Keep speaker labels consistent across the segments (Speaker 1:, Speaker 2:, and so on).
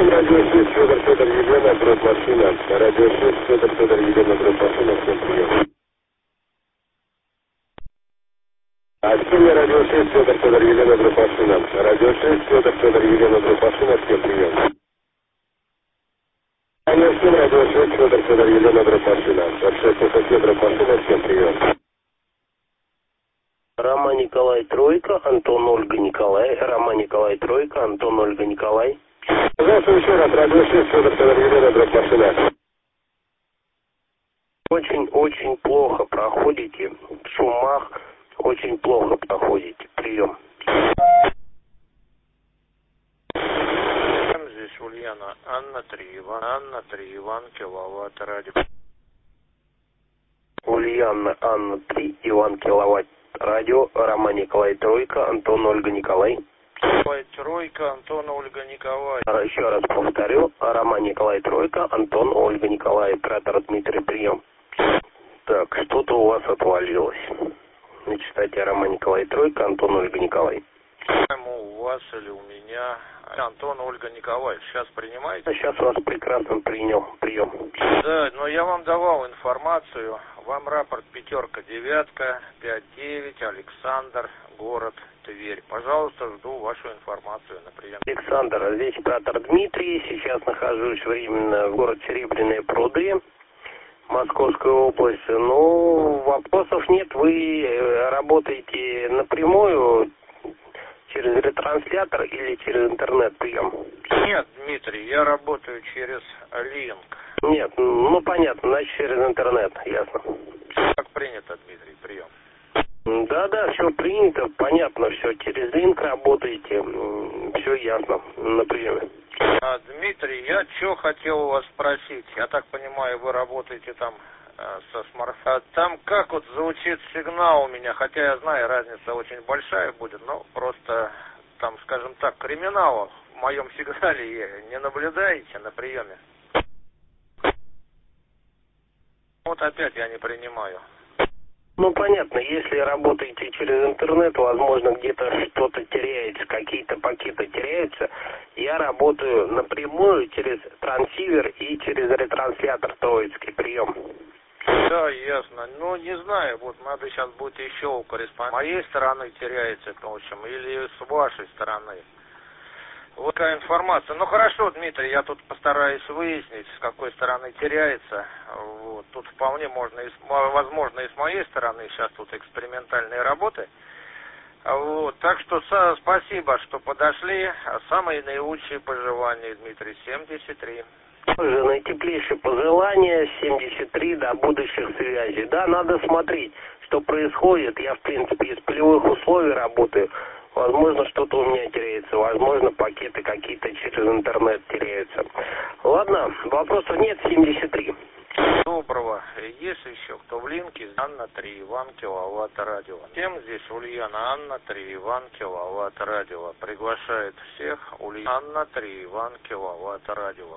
Speaker 1: радио 6, Федор Елена, гроб машина. Радио 6, Федор Елена, гроб машина, всем прием. Аксинья, радио 6, Федор Елена, гроб машина. Радио 6, Федор Елена, гроб машина, всем прием. Конечно, радио 6, Федор Елена, гроб машина. От 6 гроб машина, всем прием.
Speaker 2: Роман Николай Тройка, Антон Ольга Николай, Роман Николай Тройка, Антон Ольга Николай.
Speaker 1: Здравствуйте еще раз, радио 6, Федор Елена, гроб машина.
Speaker 2: Очень плохо проходите, в шумах очень плохо проходите. Прием.
Speaker 3: Здесь Ульяна, Анна 3, Иван, киловатт, радио.
Speaker 2: Ульяна, Анна 3, Иван, киловатт, радио, Роман Николай Тройка, Антон Ольга Николай.
Speaker 3: Тройка, Антон Ольга Николай.
Speaker 2: Еще раз повторю, Роман Николай Тройка, Антон Ольга Николай, оператор Дмитрий, прием. Так, что-то у вас отвалилось. Значит, кстати, Роман Николай Тройка, Антон Ольга Николай.
Speaker 3: У вас или у меня? Антон Ольга Николай. Сейчас принимаете?
Speaker 2: Сейчас вас прекрасно принял. Прием.
Speaker 3: Да, но я вам давал информацию. Вам рапорт 5, 9, 5, 9, Александр, город Тверь. Пожалуйста, жду вашу информацию на прием.
Speaker 2: Александр, здесь оператор Дмитрий. Сейчас нахожусь временно в город Серебряные пруды, Московская область. Ну, вопросов нет. Вы работаете напрямую через ретранслятор или через интернет-прием?
Speaker 3: Нет, Дмитрий, я работаю через линк.
Speaker 2: Нет, ну понятно, значит через интернет, ясно.
Speaker 3: Как принято, Дмитрий, прием.
Speaker 2: Да, все принято, понятно, все, через линк работаете, все ясно, на приеме.
Speaker 3: Дмитрий, я что хотел у вас спросить, я так понимаю, вы работаете там со смартфоном. Там как вот звучит сигнал у меня, хотя я знаю, разница очень большая будет, но просто там, скажем так, криминала в моем сигнале не наблюдаете на приеме? Вот опять я не принимаю.
Speaker 2: Ну, понятно, если работаете через интернет, возможно, где-то что-то теряется, какие-то пакеты теряются. Я работаю напрямую через трансивер и через ретранслятор Троицкий, прием.
Speaker 3: Да, ясно. Ну, не знаю, вот надо сейчас будет еще у корреспондента. С моей стороны теряется, в общем, или с вашей стороны. Вот такая информация. Ну, хорошо, Дмитрий, я тут постараюсь выяснить, с какой стороны теряется. Вот. Тут вполне можно, возможно, и с моей стороны, сейчас тут экспериментальные работы. Вот. Так что спасибо, что подошли. Самые наилучшие пожелания, Дмитрий, 73.
Speaker 2: Наитеплейшие пожелания, 73, до будущих связей. Да, надо смотреть, что происходит. Я, в принципе, из полевых условий работаю. Возможно, что-то у меня теряется. Возможно, пакеты какие-то через интернет теряются. Ладно, вопросов нет, 73.
Speaker 3: Доброго. Есть еще кто в линке? Анна 3, Иван, киловатт, радио. Всем здесь Ульяна, Анна 3, Иван, киловатт, радио. Приглашает всех Ульяна, Анна 3, Иван, киловатт, радио.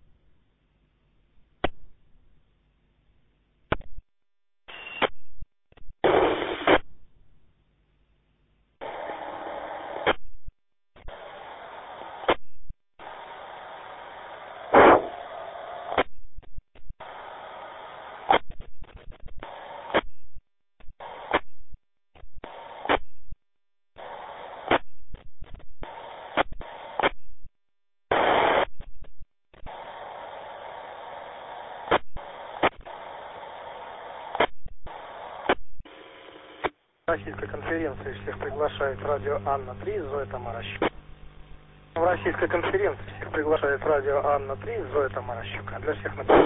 Speaker 4: Российской конференции всех приглашает радио Анна 3, Зоя Тамаращук. В Российской конференции всех приглашает радио Анна 3, Зоя Тамаращук. А для всех написано.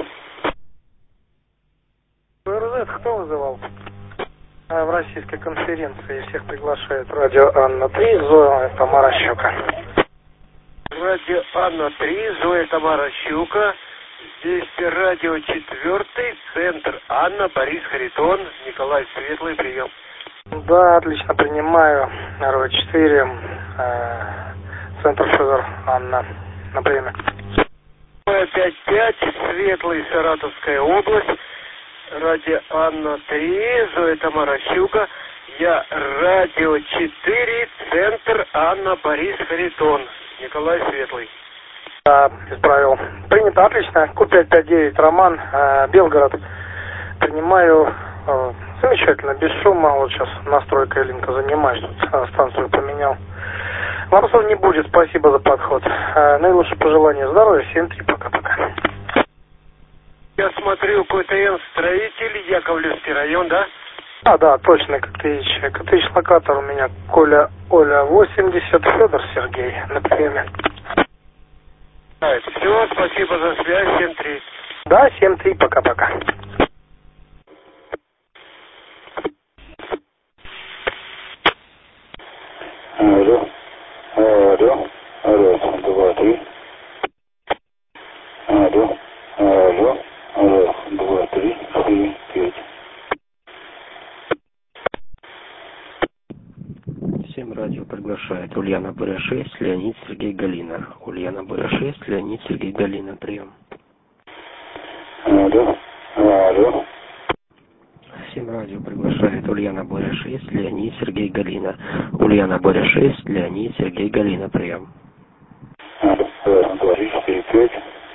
Speaker 4: РЗ кто вызывал? В Российской конференции всех приглашает радио Анна 3, Зоя Тамаращука.
Speaker 2: Радио Анна 3, Зоя Тамаращука. Здесь радио 4, центр Анна, Борис Харитон, Николай Светлый, прием.
Speaker 4: Да, отлично, принимаю. РВ-4, центр Федор, Анна, на приеме.
Speaker 2: 55, Светлый, Саратовская область. Радио Анна 3, Зоя Тамаращука. Я радио 4, центр Анна, Борис Харитон, Николай Светлый.
Speaker 4: Исправил. Принято, отлично. Q559, Роман, Белгород. Принимаю. Замечательно, без шума. Вот сейчас настройкой линка занимаюсь. Тут станцию поменял. Вопросов не будет. Спасибо за подход. Наилучшие пожелания здоровья. Всем 3. Пока-пока.
Speaker 1: Я смотрю, КТН строитель, Яковлевский район, да?
Speaker 4: Да, точно, Котыч. Котыч локатор у меня Коля Оля 80, Федор Сергей на приеме.
Speaker 1: Все, спасибо за связь, 7-3.
Speaker 4: Да, 7-3, пока-пока.
Speaker 1: Алло, 2, 3. Алло, 2, 3, 4, 5.
Speaker 5: 7 радио приглашает Ульяна БР-6, Леонид Сергей Галина. Ульяна БР-6, Леонид Сергей Галина. Прием.
Speaker 1: Алло.
Speaker 5: 7 радио приглашает Ульяна БР-6, Леонид Сергей Галина. Ульяна БР-6, Леонид Сергей Галина. Прием.
Speaker 1: Алло, 2, 3, 4, 5.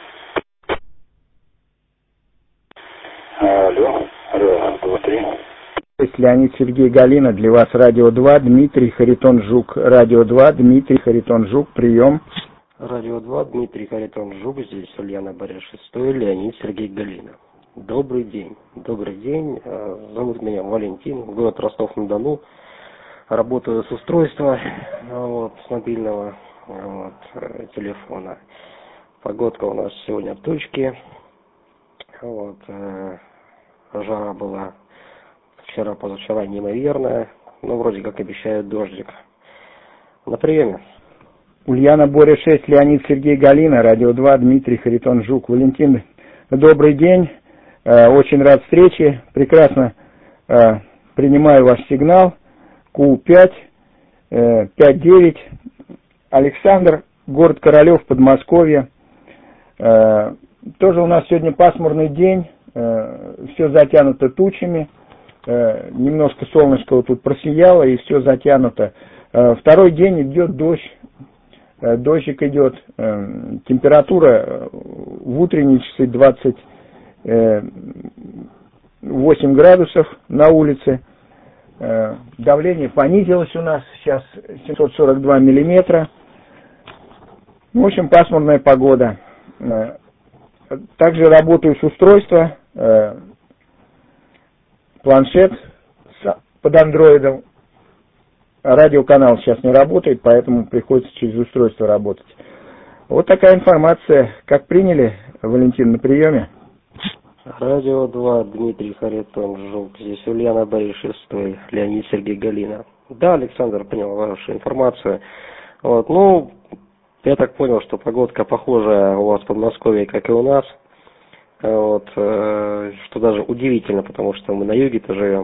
Speaker 1: Алло, 2, 3.
Speaker 6: Леонид Сергей Галина, для вас радио 2, Дмитрий Харитон Жук. Радио 2, Дмитрий Харитон Жук, прием.
Speaker 5: Радио 2, Дмитрий Харитон Жук, здесь Ульяна БР-6, Леонид Сергей Галина. Добрый день. Добрый день. Зовут меня Валентин, город Ростов-на-Дону. Работаю с устройства с мобильного телефона. Погодка у нас сегодня в точке. Жара была вчера-позавчера неимоверная, но вроде как обещают дождик. На приеме.
Speaker 6: Ульяна Боря-6, Леонид Сергей Галина, радио 2, Дмитрий Харитон Жук. Валентин, добрый день, очень рад встрече, прекрасно принимаю ваш сигнал. Q5, 5-9, Александр, город Королев, Подмосковье. Тоже у нас сегодня пасмурный день, все затянуто тучами. Немножко солнышко вот тут просияло и все затянуто. Второй день идет дождь, дождик идет, температура в утренние часы 28 градусов на улице, давление понизилось у нас, сейчас 742 миллиметра. В общем, пасмурная погода. Также работаю с устройства, планшет под андроидом. Радиоканал сейчас не работает, поэтому приходится через устройство работать. Вот такая информация. Как приняли, Валентин, на приеме?
Speaker 5: Радио 2, Дмитрий Харитон Жук. Здесь Ульяна БР-6, Леонид Сергей Галина. Да, Александр, принял вашу информацию. Я так понял, что погодка похожая у вас в Подмосковье, как и у нас. Что даже удивительно, потому что мы на юге-то живем.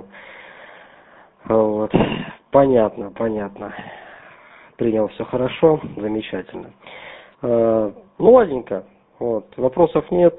Speaker 5: Понятно. Принял все хорошо, замечательно. Ладненько. Вопросов нет.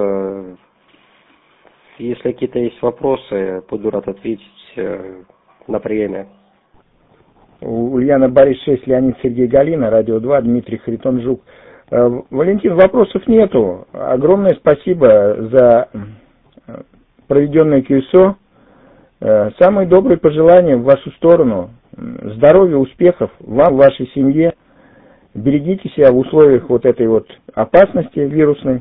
Speaker 5: Если какие-то есть вопросы, буду рад ответить на приеме.
Speaker 6: Ульяна Борис-6, Леонид Сергей Галина, радио 2, Дмитрий Харитон Жук. Валентин, вопросов нету. Огромное спасибо за проведенное QSO. Самые добрые пожелания в вашу сторону. Здоровья, успехов вам, вашей семье. Берегите себя в условиях вот этой вот опасности вирусной.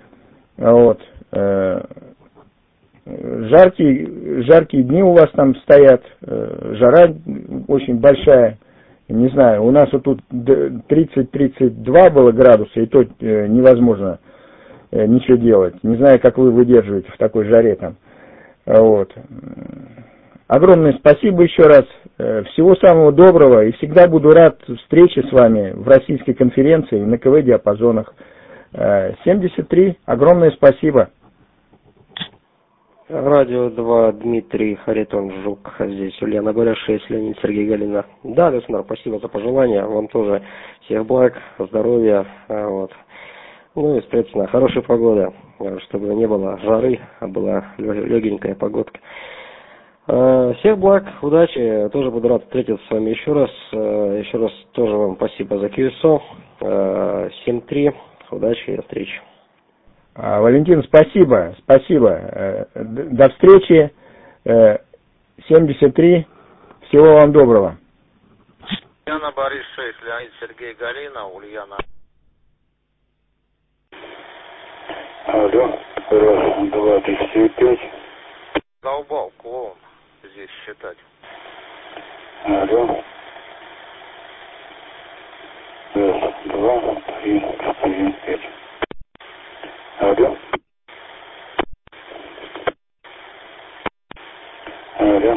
Speaker 6: Жаркие дни у вас там стоят. Жара очень большая. Не знаю, у нас вот тут 30-32 было градуса, и то невозможно ничего делать. Не знаю, как вы выдерживаете в такой жаре там. Огромное спасибо еще раз. Всего самого доброго. И всегда буду рад встрече с вами в российской конференции на КВ-диапазонах. 73. Огромное спасибо.
Speaker 5: Радио 2, Дмитрий Харитон Жук. Здесь Ульяна БР-6, Леонид Сергей Галина. Да, Александр, спасибо за пожелания. Вам тоже всех благ, здоровья. И, соответственно, хорошей погоды, чтобы не было жары, а была легенькая погодка. Всех благ, удачи. Тоже буду рад встретиться с вами еще раз. Еще раз тоже вам спасибо за QSO. 7-3. Удачи и встречи.
Speaker 6: Валентин, спасибо. До встречи. 73. Всего вам доброго.
Speaker 3: Ульяна, Борис 6, Леонид, Сергей, Галина, Ульяна.
Speaker 1: Алло, раз, два, три, четыре, пять.
Speaker 3: Долбал, клоун здесь считать.
Speaker 1: Алло. Раз, два, три, четыре, пять. Алло. Алло.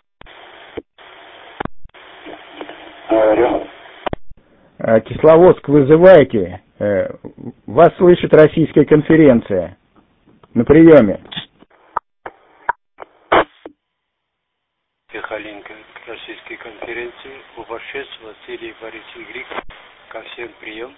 Speaker 1: Алло.
Speaker 6: Кисловодск вызывайте. Вас слышит Российская конференция. На приеме.
Speaker 7: Михаленко к Российской конференции. Уборщец Василий Борис Игрик. Ко всем прием.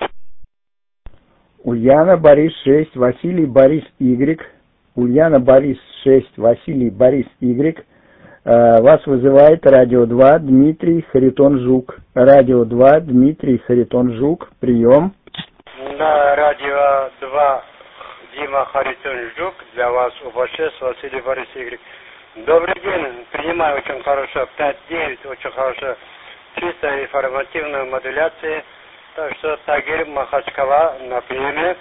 Speaker 6: Ульяна, Борис 6, Василий, Борис Y. Ульяна, Борис 6, Василий, Борис Y. Вас вызывает Радио 2, Дмитрий Харитон Жук. Радио 2, Дмитрий Харитон Жук. Прием.
Speaker 7: На Радио 2 Дима Харитон Жук. Для вас уборщец Василий Борис Y. Добрый день. Принимаю очень хорошо. 5-9, очень хорошо. Чисто информативная модуляция. Так что Тагир, Махачкала на приеме.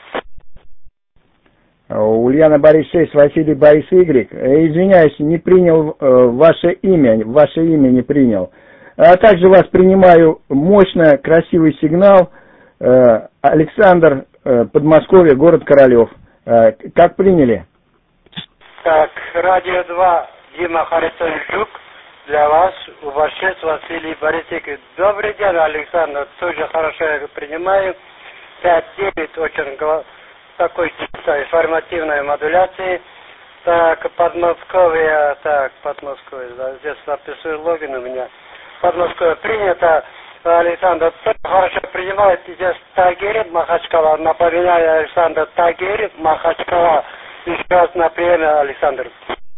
Speaker 6: Ульяна, Борис 6, Василий, Борис Y. Извиняюсь, не принял ваше имя не принял. А также вас принимаю мощно, красивый сигнал. Александр, Подмосковье, город Королев. Как приняли?
Speaker 7: Так, Радио 2, Дима Харитон Жук. Для вас уборщец Василий Борисович. Добрый день, Александр. Тоже хорошо я принимаю. 5-9, очень такой чисто информативной модуляции. Так, Подмосковье, да, здесь записываю логин у меня. Подмосковье принято. Александр тоже хорошо принимает. Здесь Тагир, Махачкала. Напоминаю, Александр, Тагир, Махачкала. Еще раз на приеме, Александр.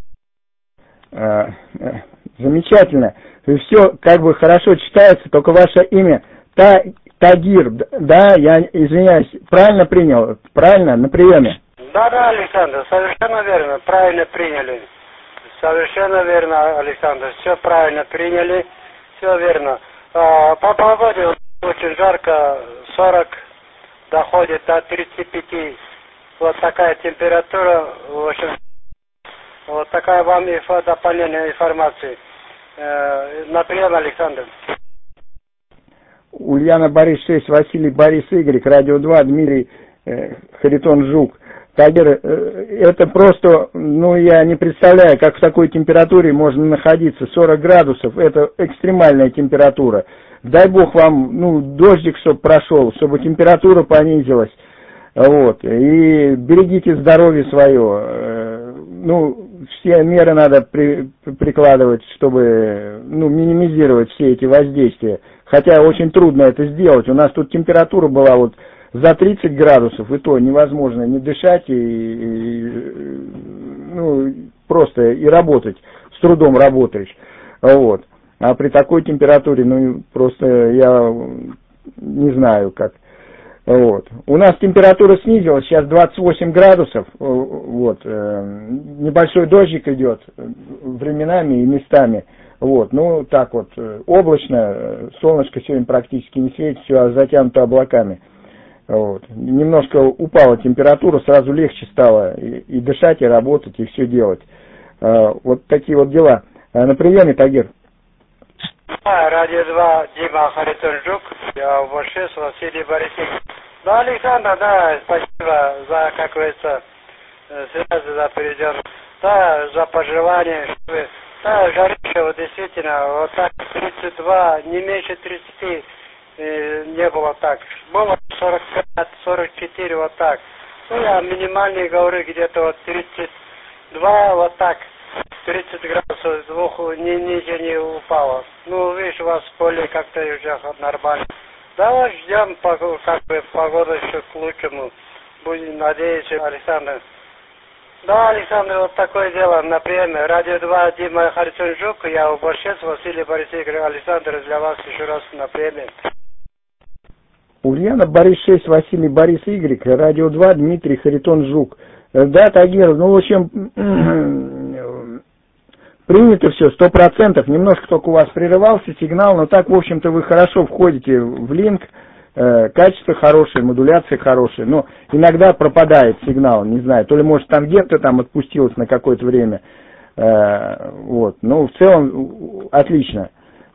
Speaker 6: Замечательно. Все как бы хорошо читается, только ваше имя Тагир, да, я извиняюсь, правильно принял? Правильно, на приеме?
Speaker 7: Да, Александр, совершенно верно, правильно приняли. Совершенно верно, Александр, все правильно приняли, все верно. По погоде очень жарко, 40 доходит до 35. Вот такая температура, в общем, вот такая вам дополнительная информация. Например, Александр.
Speaker 6: Ульяна, Борис 6, Василий, Борис Y, Радио 2, Дмитрий Харитон Жук. Тагир, это просто, я не представляю, как в такой температуре можно находиться. 40 градусов, это экстремальная температура. Дай бог вам, дождик, чтобы прошел, чтобы температура понизилась. Вот. И берегите здоровье свое. Все меры надо прикладывать, чтобы, минимизировать все эти воздействия. Хотя очень трудно это сделать. У нас тут температура была за 30 градусов, и то невозможно не дышать просто и работать. С трудом работаешь. Вот. А при такой температуре, просто я не знаю как. Вот. У нас температура снизилась, сейчас 28 градусов, небольшой дождик идет временами и местами, облачно, солнышко сегодня практически не светит, все затянуто облаками, немножко упала температура, сразу легче стало и дышать, и работать, и все делать, вот такие вот дела. На приеме, Тагир.
Speaker 7: Радио 2, Дима Харитон Жук, я уборщец Василий Борисович. Да, Александр, да, спасибо за, как говорится, связь, за перейдем, да, за пожелания, чтобы, да, жарище, действительно, так 32, не меньше 30 не было так, было 45, 44, так. Я минимальный говорю, где-то 32, так. 30 градусов, ниже не упало. Видишь, у вас поле как-то уже нормально. Давай ждем, погода еще к лучшему. Будем надеяться, Александр. Да, Александр, вот такое дело. Например, Радио 2, Дима Харитон Жук, я уборщец Василий Борисович. Александр, для вас еще раз на приеме.
Speaker 6: Ульяна, Борис 6, Василий, Борис Y, радио 2, Дмитрий, Харитон, Жук. Да, Тагир, ну, в общем, принято все, 100%. Немножко только у вас прерывался сигнал, но так, в общем-то, вы хорошо входите в линк. Качество хорошее, модуляция хорошая, но иногда пропадает сигнал, не знаю, то ли, может, там где-то там отпустилось на какое-то время. Вот, ну, в целом, отлично.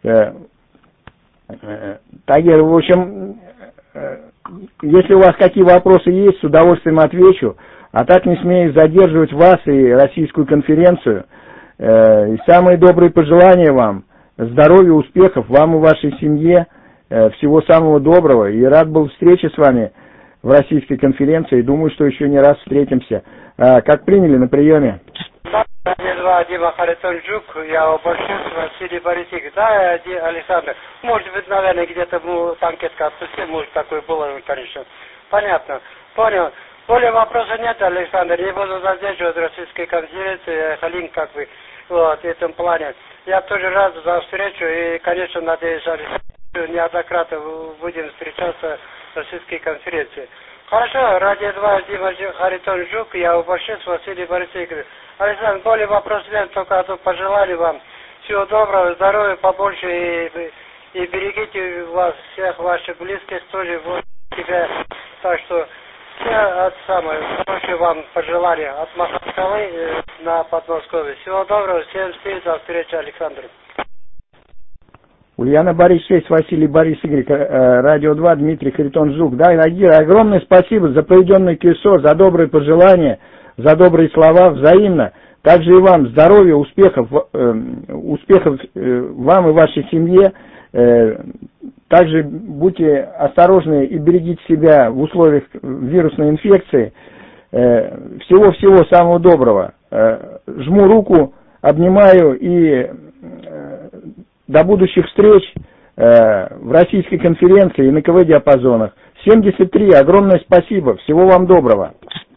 Speaker 6: Тагир, в общем, если у вас какие вопросы есть, с удовольствием отвечу, а так не смею задерживать вас и Российскую конференцию. И самые добрые пожелания вам, здоровья, успехов вам и вашей семье, всего самого доброго. И рад был встрече с вами в Российской конференции. Думаю, что еще не раз встретимся. Как приняли на приеме?
Speaker 7: Радио Дима Харитон Жук, я обращаюсь к Василий Борисович. Да, Александр, может быть, наверное, где-то танкетка отпустил, может, такое было, конечно. Понятно, понял. Более вопросов нет, Александр, не буду задерживать Российской конференции, Халин, как бы, вот, в этом плане. Я тоже рад за встречу, и, конечно, надеюсь, Александр, неоднократно будем встречаться в Российской конференции. Хорошо, радио 2, Дима Харитон Жук, я обращаюсь к Василию Борисовичу. Александр, более вопросов нет, только одно пожелание вам. Всего доброго, здоровья побольше, и берегите вас, всех ваших близких, тоже вот себя. Так что все хорошие вам пожелания от Махачкалы на Подмосковье. Всего доброго, всем встреч, до встречи, Александр.
Speaker 6: Ульяна, Борис 6, Василий, Борис Y, радио 2, Дмитрий, Харитон, Жук. Да, Нагир, огромное спасибо за проведенное КСО, за добрые пожелания, за добрые слова, взаимно. Также и вам здоровья, успехов вам и вашей семье. Также будьте осторожны и берегите себя в условиях вирусной инфекции. Всего-всего самого доброго. Жму руку, обнимаю и до будущих встреч в Российской конференции и на КВ-диапазонах. 73, огромное спасибо, всего вам доброго.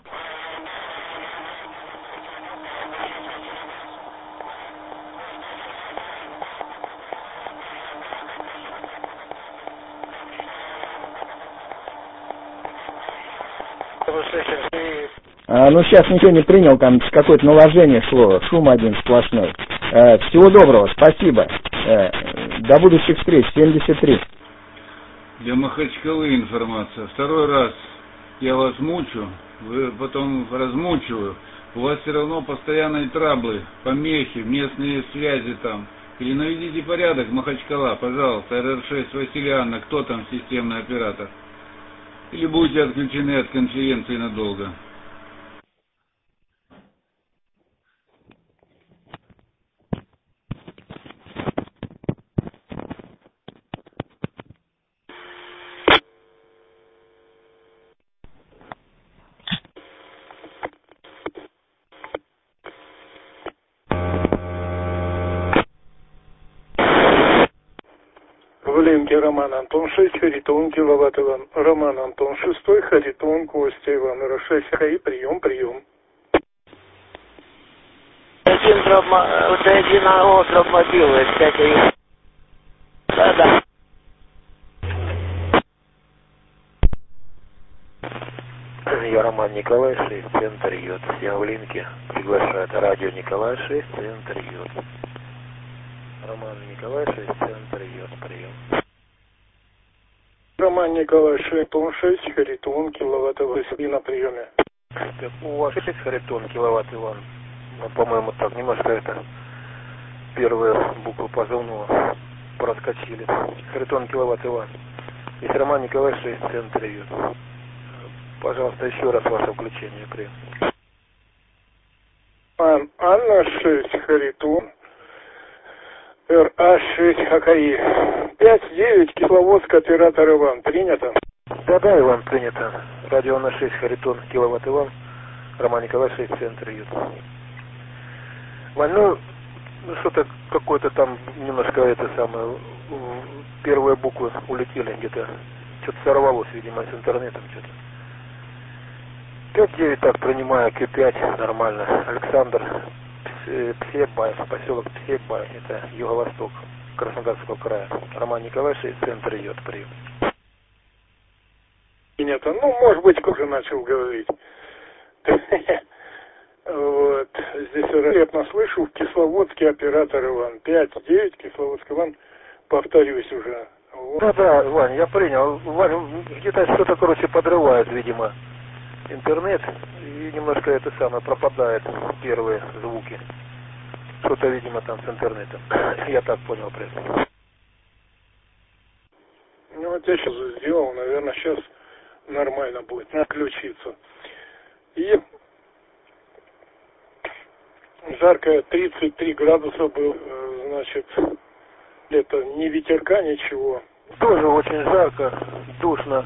Speaker 6: Ну, сейчас ничего не принял, там какое-то наложение шло, шум один сплошной. Всего доброго, спасибо. До будущих встреч, 73.
Speaker 8: Для Махачкалы информация. Второй раз я вас мучу, вы потом размучиваю. У вас все равно постоянные траблы, помехи, местные связи там. Или наведите порядок, Махачкала, пожалуйста, РР-6, Василий Анна, кто там системный оператор? Или будете отключены от конференции надолго?
Speaker 4: Валенки Роман Антон 6, Харитон, киловатт Иван. Роман Антон 6, Харитон, Костя Иван, Р6, Хаи, прием.
Speaker 2: Один остров мобилы, всякие. Да. Я Роман Николай 6, центр Йод. Я в линке. Приглашает радио Николай 6, центр Йод. Роман Николай 6, центр Йод, прием.
Speaker 4: Роман Николай 6, Тон 6, Харитон, киловатт Иван, на приеме.
Speaker 2: Так, у вас есть Харитон, киловатт Иван? Ну, по-моему, так, немножко это первые буквы позывного проскочили. Харитон, киловатт Иван. Есть Роман Николай 6, центр Йод. Пожалуйста, еще раз ваше включение, прием.
Speaker 4: Анна 6, Харитон. РА6 ХКИ. 5-9, Кисловодск, оператор Иван. Принято?
Speaker 2: Да, Иван, принято. Радио на 6, Харитон, киловатт Иван. Роман Николай 6, центр Ют. Вань, ну что-то какое-то там немножко это самое, первые буквы улетели где-то. Что-то сорвалось, видимо, с интернетом что-то. 5-9, так, принимаю, Q5, нормально. Александр, Псебай, поселок Псебай, это юго-восток Краснодарского края. Роман Николай 6, центр Йод, прием.
Speaker 9: принято. Ну, может быть, уже начал говорить. Вот. Здесь вероятно слышу, в Кисловодске оператор Иван. 5-9, Кисловодск Иван, повторюсь уже. Вот.
Speaker 10: Да, Вань, я принял. Вань, где-то что-то, короче, подрывает, видимо, интернет, и немножко это самое пропадает, первые звуки. Что-то, видимо, там с интернетом. Я так понял, прям.
Speaker 9: Ну, вот я сейчас сделал, наверное, сейчас нормально будет включиться. И жарко, 33 градуса был, значит, это ни ветерка, ничего.
Speaker 10: Тоже очень жарко, душно.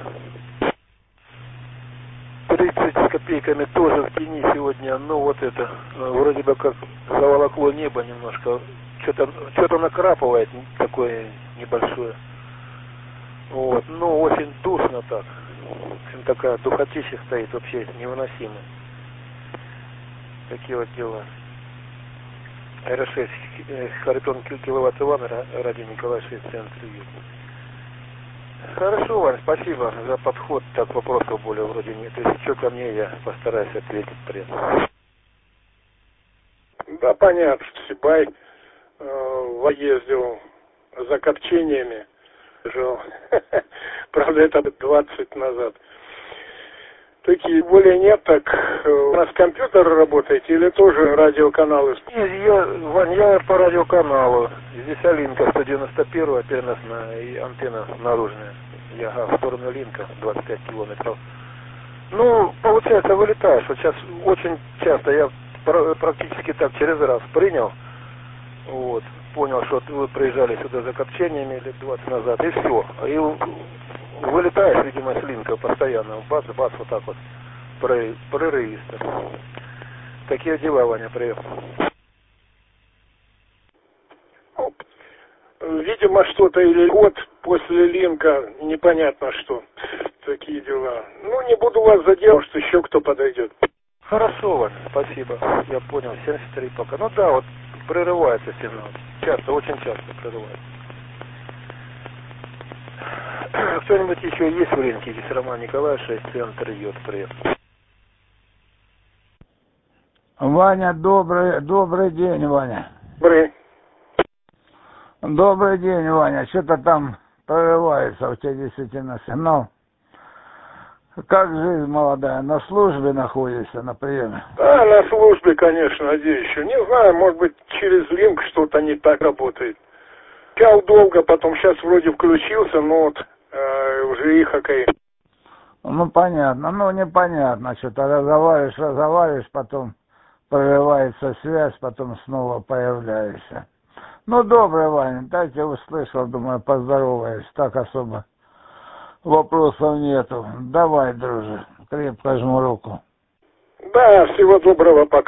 Speaker 10: 30 с копейками тоже в тени сегодня, ну вот это, вроде бы как заволокло небо немножко, что-то накрапывает такое небольшое. Вот, ну очень душно так. В общем, такая духотища стоит вообще невыносимая. Такие вот дела. РШ Харитон киловатт Иван, Радио Николай 6, центр Юг. Хорошо, Вань, спасибо за подход. Так, вопросов более вроде нет. Если что ко мне, я постараюсь ответить прямо.
Speaker 9: Да, понятно, что Сибай ездил за копчениями. Жил. Правда, это 20 назад. Такие более нет, так у нас компьютер работает или тоже радиоканалы?
Speaker 10: Нет, Вань, я по радиоканалу. Здесь Алинка 191, переносная и антенна наружная. Я в сторону Линка 25 километров. Ну, получается, вылетаешь. Вот сейчас очень часто я практически так через раз принял. Вот. Понял, что вы приезжали сюда за копчениями лет 20 назад, и все. И вылетаешь, видимо, с Линка постоянно. Бац, вот так вот. Прерывисто. Такие дела, Ваня, привет.
Speaker 9: Видимо, что-то или год после Линка, непонятно что. Такие дела. Ну, не буду вас задерживать, что еще кто подойдет.
Speaker 10: Хорошо, Ваня, спасибо. Я понял, 73 пока. Ну да, вот прерывается сигнал. Часто, очень часто прерывается. Кто-нибудь еще есть в Линке? Здесь Роман Николай, 6, центр Йод, привет.
Speaker 11: Ваня, добрый день, Ваня.
Speaker 9: Добрый
Speaker 11: день, Ваня. Что-то там прорывается у тебя действительно сигнал. Как жизнь молодая? На службе находишься, на приеме?
Speaker 9: Да, на службе, конечно, надеюсь еще. Не знаю, может быть, через Линк что-то не так работает. Чал долго, потом сейчас вроде включился, но вот уже и хоккей.
Speaker 11: Ну, понятно. Ну, непонятно. Что-то разговариваешь, потом прорывается связь, потом снова появляешься. Ну, добрый, Ваня. Дайте услышал, думаю, поздороваюсь. Так особо вопросов нету. Давай, друже. Крепко жму руку.
Speaker 9: Да, всего доброго, пока.